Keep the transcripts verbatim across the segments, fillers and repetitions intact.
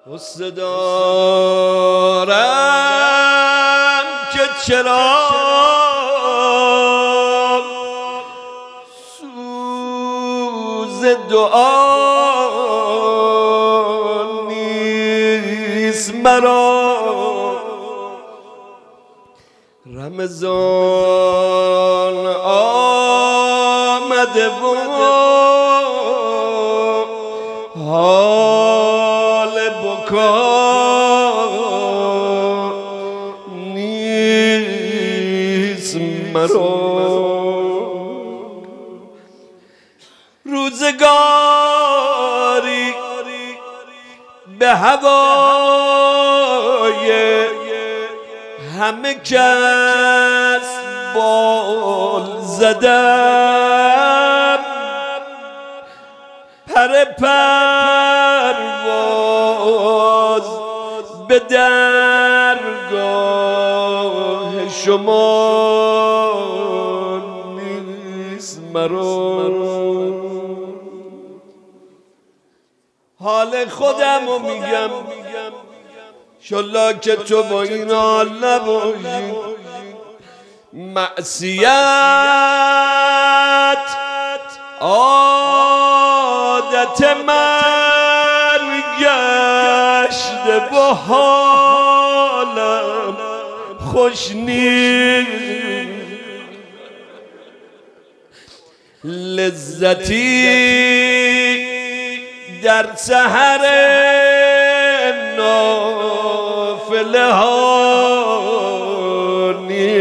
غصه دارم که چرا سوز دعا نیست مرا. رمضان آمده و حال بکا نیست مرا. روزگاری به هوای همه کس بال زدم، پر پرواز به درگاه شما نیست مرا. حال خودم رو میگم شالله که تو با این حال نباشی. معصیت عادت من گشته و حالم خوش نیست. لذتی در سحر نافله ها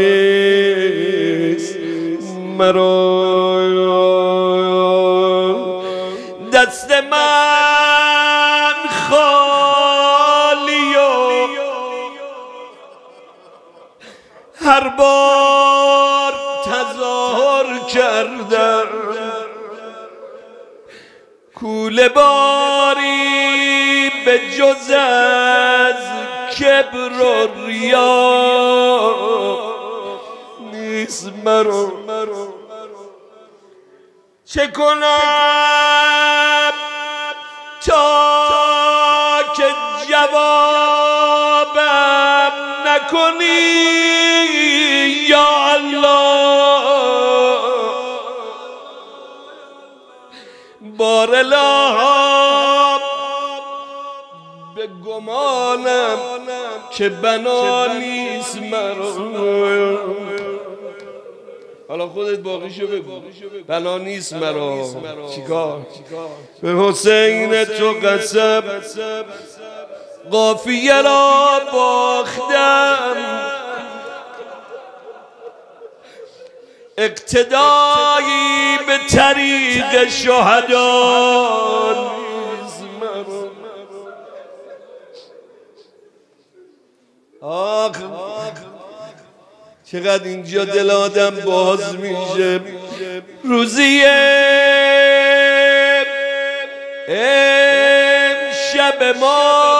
نیست مرا. دست من خالی و هر بار تظاهر کردم کوله باری به جز از کبر و ریا نیست مرا. چه کنم تا که جوابم نکنی یا الله؟ بار الهام به گمانم که بنا نیست مرا. حالا خودت باقیشو بگو. بنا نیست مرا. چیکار؟ به حسین تو قسم قافیه را باختم، اقتدایی به طریق شهدا نیست مرا. آخ چقدر اینجا دل آدم باز میشه. روزی امشب ما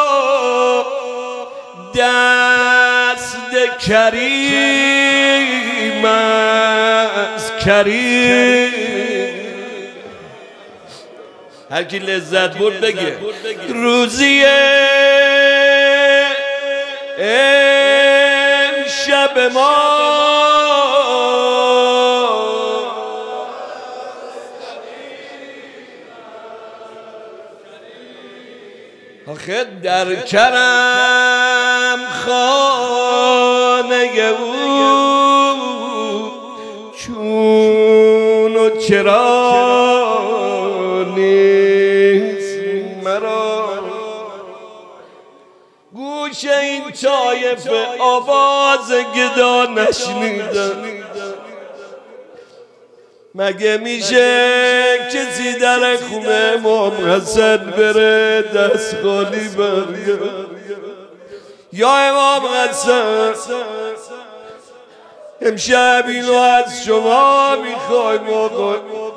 دست کریم از کریم. هر کی لذت برد بگه روزی امشب ما آخه در کرم خانه او چون و چرا نیست مرا. گوش این طایفه آواز گدا نشنیدن. مگه میشه کسی در خونه امام حسن بره دست خالی برگرد؟ یا امام حسن امشب اینو از شما میخوایم آقا،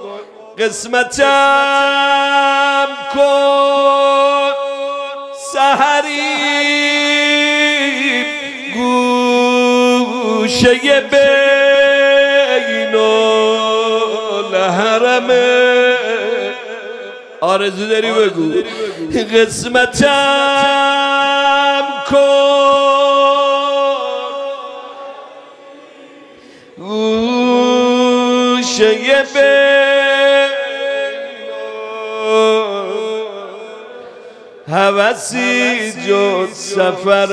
قسمتم کن سحری گوشه بین الحرم آرزو داری بگو قسمتم کن گوشه هوسی جز سفر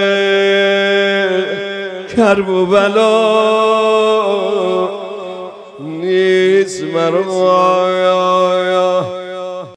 کرب و بلا نیست مرا